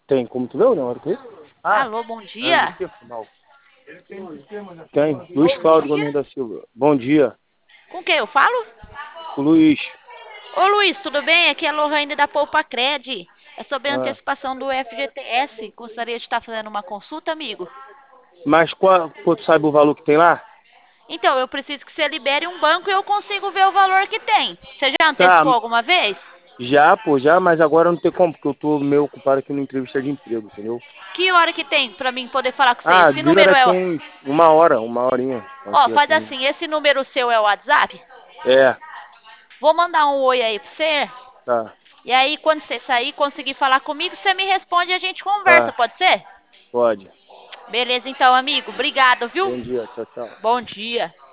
Tem, como tu leu, né? Hora que é? Alô, bom Ainda dia. que final. Tem. Luiz Bom Cláudio dia. Gomes da Silva. Bom dia. Com quem eu falo? O Luiz. Ô Luiz, tudo bem? Aqui é a Lohane da Poupa Cred. É sobre a Ah, antecipação do FGTS. Gostaria de estar fazendo uma consulta, amigo. mas tu sabe o valor que tem lá? Então, eu preciso que você libere um banco e eu consigo ver o valor que tem. Você já Tá, antecipou alguma vez? já, pô, já, mas agora não tem como, porque eu tô meio ocupado aqui na entrevista de emprego, entendeu? Que hora que tem pra mim poder falar com você? Ah, Esse dura número daqui é... uns uma hora, uma horinha. Ó, Aqui faz assim. assim, esse número seu é o WhatsApp? É, Vou mandar um oi aí pra você. tá, E aí, quando você sair, conseguir falar comigo, você me responde e a gente conversa, tá, pode ser? pode. Beleza, então, amigo. Obrigado, viu? Bom dia, tchau, tchau. Bom dia.